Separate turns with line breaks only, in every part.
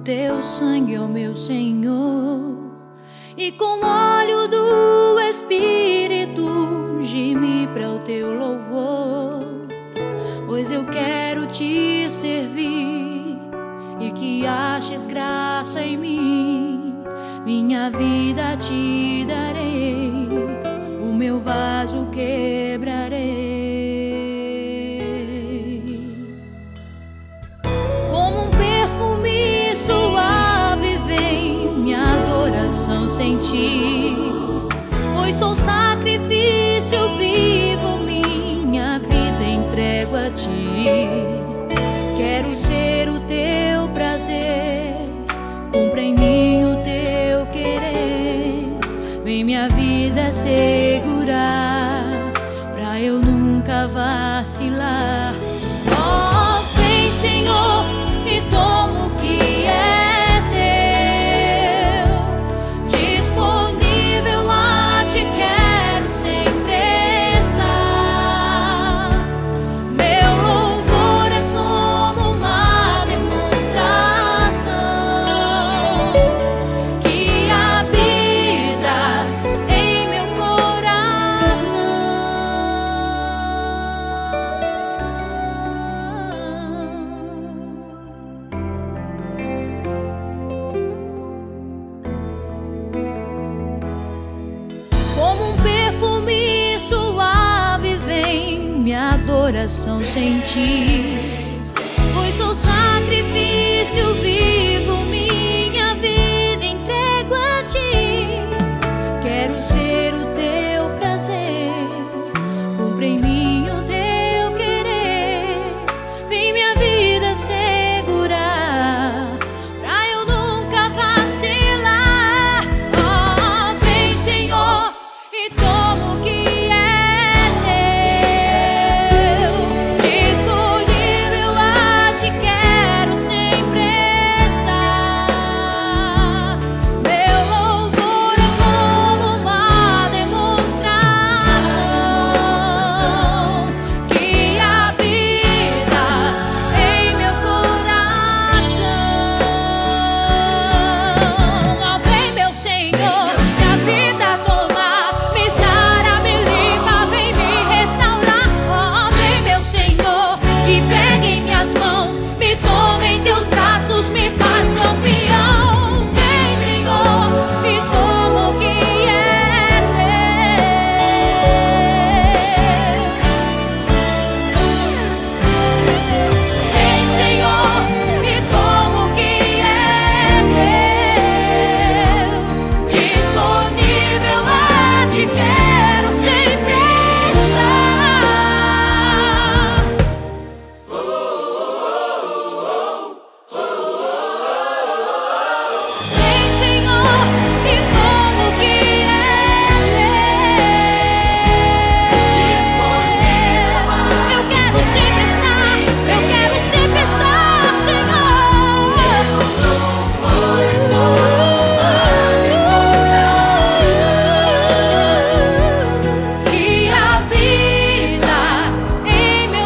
teu sangue, ó meu Senhor, e com o óleo do Espírito unge-me para o teu louvor, pois eu quero te servir e que aches graça em mim. Minha vida te darei, o meu vaso quebrarei. Como um perfume suave vem minha adoração sentir, pois sou sacrifício vivo, minha vida entrego a ti. Quero ser o teu prazer, cumpra em mim o teu querer. Vem minha vida segurar, pra eu nunca vacilar. Oh, vem Senhor, e toma o que é teu, disponível lá te quero sempre estar. Meu louvor é como uma demonstração que habitas em meu coração. Como um perfume suave vem minha adoração sentir, pois sou sacrifício vivo, minha vida entrego a ti. Quero ser o teu prazer, cumpra em mim o teu querer. Vem minha vida segurar, pra eu nunca vacilar. Oh, vem Senhor, e toma o que é teu, disponível lá te quero sempre estar. Meu louvor é como uma demonstração que habitas em meu coração. Oh, vem meu Senhor, se a vida tomar, me sara, me limpa, vem me restaurar. Oh, vem meu Senhor, e pega em minhas mãos, me toma em teus braços, me faz campeão. Vem Senhor, e toma o que é teu. Vem Senhor, e toma o que é teu, disponível a te quero sempre estar. Vem Senhor, e toma o que é teu, disponível. Eu quero sempre estar, eu quero sempre estar, Senhor. Que habitas em meu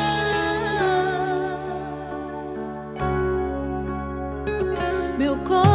coração. Meu coração